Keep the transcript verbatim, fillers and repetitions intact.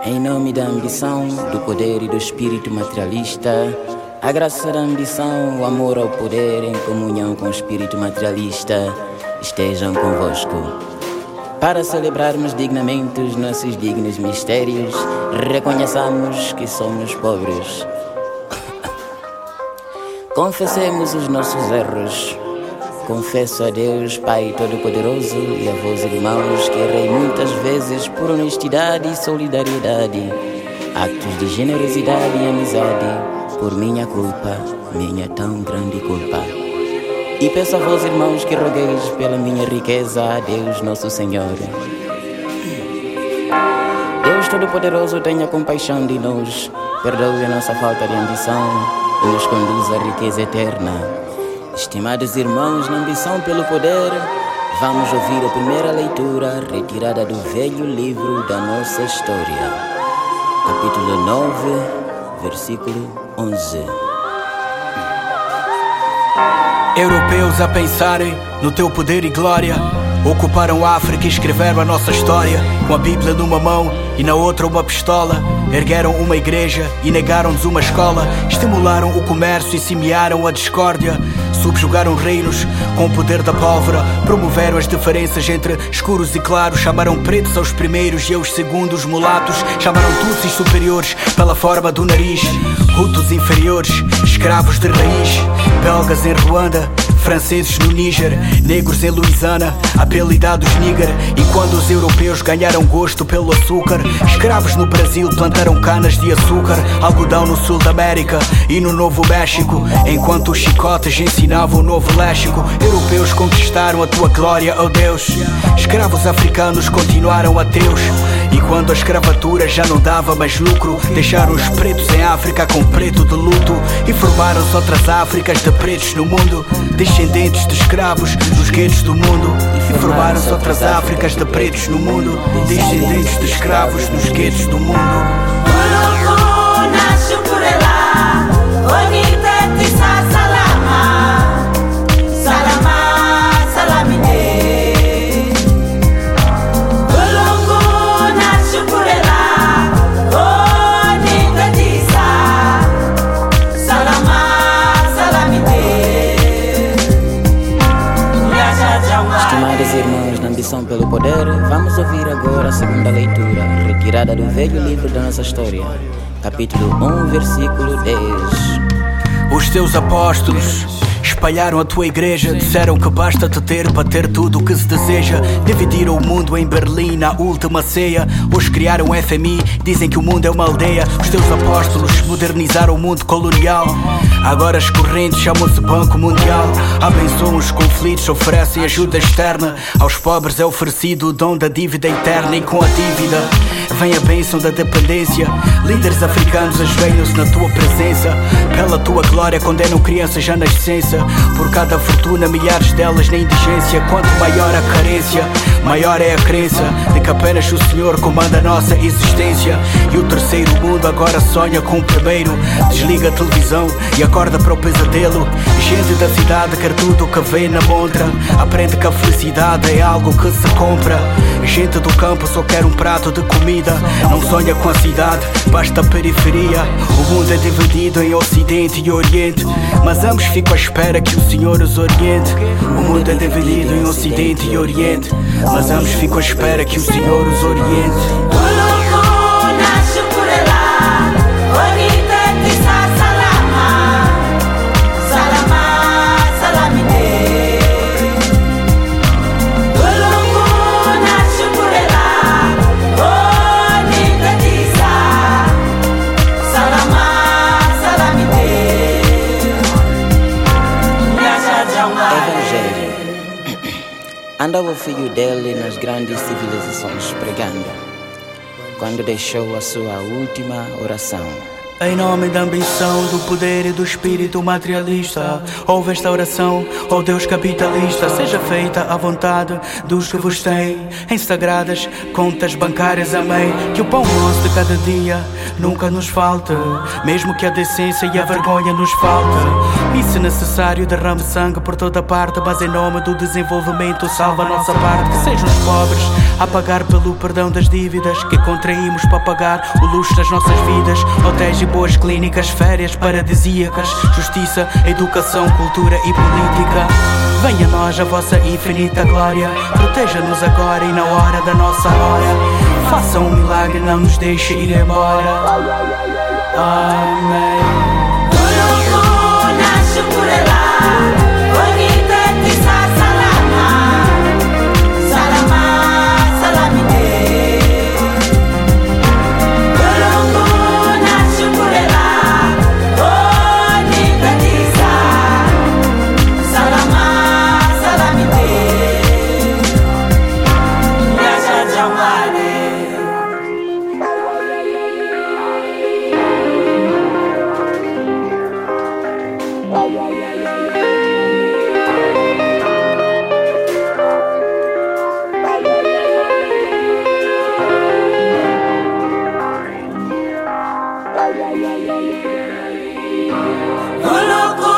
Em nome da ambição, do poder e do espírito materialista, a graça da ambição, o amor ao poder em comunhão com o espírito materialista estejam convosco. Para celebrarmos dignamente os nossos dignos mistérios, reconheçamos que somos pobres. Confessemos os nossos erros. Confesso a Deus, Pai Todo-Poderoso, e a vós, irmãos, que errei muitas vezes por honestidade e solidariedade, atos de generosidade e amizade, por minha culpa, minha tão grande culpa. E peço a vós, irmãos, que rogueis pela minha riqueza a Deus Nosso Senhor. Deus Todo-Poderoso, tenha compaixão de nós, perdoe a nossa falta de ambição e nos conduz à riqueza eterna. Estimados irmãos, na ambição pelo poder, vamos ouvir a primeira leitura retirada do velho livro da nossa história. Capítulo nove, versículo onze. Europeus a pensarem no teu poder e glória, ocuparam a África e escreveram a nossa história, com a Bíblia numa mão e na outra uma pistola. Ergueram uma igreja e negaram-nos uma escola, estimularam o comércio e semearam a discórdia, subjugaram reinos com o poder da pólvora, promoveram as diferenças entre escuros e claros, chamaram pretos aos primeiros e aos segundos mulatos, chamaram tutsis superiores pela forma do nariz, hutus inferiores, escravos de raiz, belgas em Ruanda, franceses no Níger, negros em Louisiana, apelidados níger. E quando os europeus ganharam gosto pelo açúcar, escravos no Brasil plantaram canas de açúcar, algodão no sul da América e no Novo México, enquanto os chicotes ensinavam o novo léxico. Europeus conquistaram a tua glória, oh Deus, escravos africanos continuaram ateus. E quando a escravatura já não dava mais lucro, deixaram os pretos em África com preto de luto, e formaram-se outras Áfricas de pretos no mundo, descendentes de escravos nos guetos do mundo. E formaram-se outras Áfricas de pretos no mundo, descendentes de escravos nos guetos do mundo. Estimados irmãos, na ambição pelo poder, vamos ouvir agora a segunda leitura, retirada do velho livro da nossa história, capítulo um, versículo dez. Os teus apóstolos espalharam a tua igreja, disseram que basta-te ter para ter tudo o que se deseja. Dividiram o mundo em Berlim na última ceia. Hoje criaram o F M I, dizem que o mundo é uma aldeia. Os teus apóstolos modernizaram o mundo colonial, agora as correntes chamam-se Banco Mundial. Abençoam os conflitos, oferecem ajuda externa. Aos pobres é oferecido o dom da dívida eterna, e com a dívida vem a bênção da dependência. Líderes africanos ajoelham-se na tua presença, pela tua glória condenam crianças já na essência. Por cada fortuna, milhares delas na indigência. Quanto maior a carência, maior é a crença de que apenas o Senhor comanda a nossa existência. E o terceiro mundo agora sonha com o primeiro. Desliga a televisão e acorda para o pesadelo. Gente da cidade quer tudo o que vê na montra, aprende que a felicidade é algo que se compra. Gente do campo só quer um prato de comida, não sonha com a cidade, basta a periferia. O mundo é dividido em Ocidente e Oriente, mas ambos ficam à espera que o Senhor os oriente. O mundo é dividido em Ocidente e Oriente, mas ambos ficam à espera que o Senhor os oriente. Andava o filho dele nas grandes civilizações pregando, quando deixou a sua última oração. Em nome da ambição, do poder e do espírito materialista, ouve esta oração, ó Deus capitalista. Seja feita a vontade dos que vos têm em sagradas contas bancárias, amém. Que o pão nosso de cada dia nunca nos falte, mesmo que a decência e a vergonha nos falte. E se necessário derrame sangue por toda parte, mas em nome do desenvolvimento salva a nossa parte. Que sejam os pobres a pagar pelo perdão das dívidas que contraímos para pagar o luxo das nossas vidas. Hotéis e boas clínicas, férias paradisíacas, justiça, educação, cultura e política. Venha a nós a vossa infinita glória, proteja-nos agora e na hora da nossa hora. Faça um milagre, não nos deixe ir embora. Amém. Loco